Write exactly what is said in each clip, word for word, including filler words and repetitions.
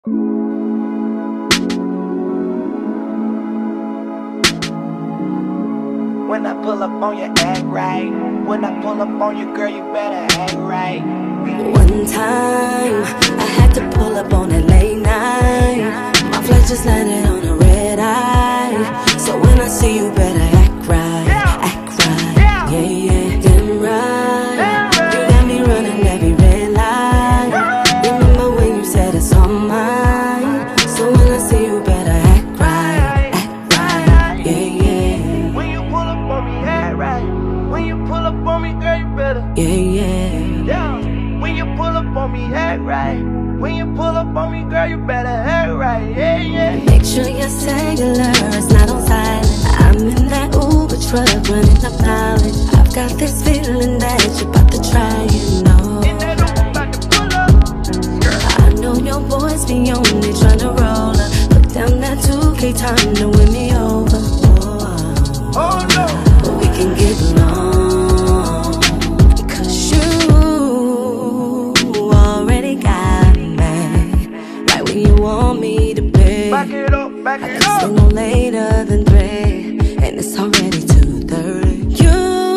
When I pull up on you, act right. When I pull up on you, girl, you better act right. One time, I had to pull up on it late night. My flight just landed on a red eye. So when I see you, better act right, act right. Yeah, yeah, damn right. You got me running every red light. Remember when you said it's all mine. So when I see you, better act right, act right. Yeah, yeah. When you pull up on me, act right. When you pull up on me, girl, you better. Yeah, yeah. Yeah. When you pull up on me, act right. When you pull up on me, girl, you better act right. Yeah, yeah. Make sure your cellular is not on silent. I'm in that Uber truck running up mileage. I've got this feeling that you're about to try, you know. In that Uber, about to pull up. I know your boys be on me tryna roll up. Put down that two K time to win me over. Oh, Oh no. but we can get along, cause you already got me right where you want me to be. Back it up, back I it can't stay up. no later than three, and it's already two thirty. You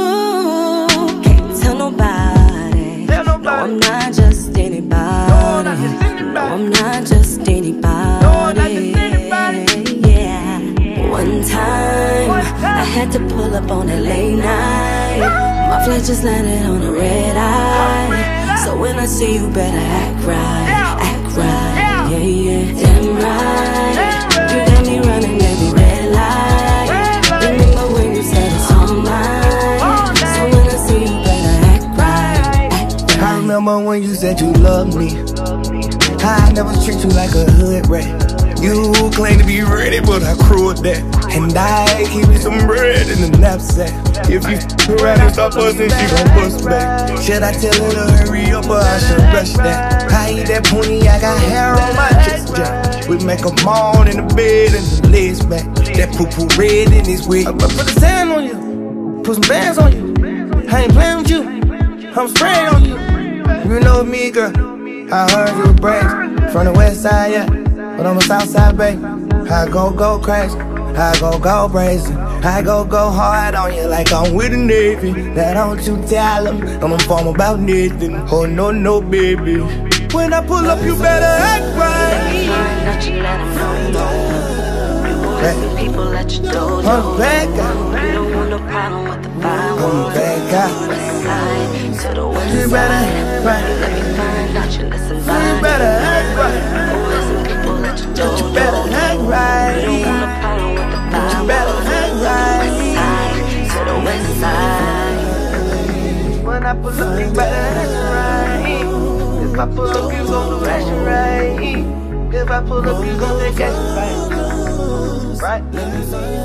can't tell nobody. Tell nobody. No, I'm not just anybody. No, not just anybody. No, I'm not just anybody. No, not just anybody. Yeah. One time, One time. I had to pull up on it late night. My flight just landed on a red eye. So when I see you, better act right, act right. Yeah, yeah, damn right. You got me running every red light. Remember when you said it's all mine. So when I see you, better act right, act right. I remember when you said you loved me. I never treat you like a hood rat. You claim to be ready, but I crewed that. And I keep me some bread in the knapsack. If you f around and stop bustin', she gon' bust back. Should I tell her to hurry up or I should rush that? I eat that pony, I got hair on my chest jack. We make a moan in the bed and the legs back. That poo-poo red in his wig. I put the sand on you, put some bands on you. I ain't playing with you, I'm spraying on you. You know me, girl, I heard you braids from the west side, yeah, but on the south side, babe, I go go crazy, I go go brazen, I go go hard on you like I'm with the Navy. Now don't you tell them I'm inform about nothing. Oh no no baby, when I pull up you better act right. Not you let 'em know you know. You boys and people let you know. I'm bad guy, You don't want no problem with the vibe. I'm a bad guy. West side to the west You better side. act right. Let me find out you listen You fine. better act right. Boys and people let you know. You better act right. You don't want no problem with the vibe. You better act right. West side to the west side. When I pull up, you better act right. If I pull up, you gon' do action right. If I pull up, you gon' take action right. Right?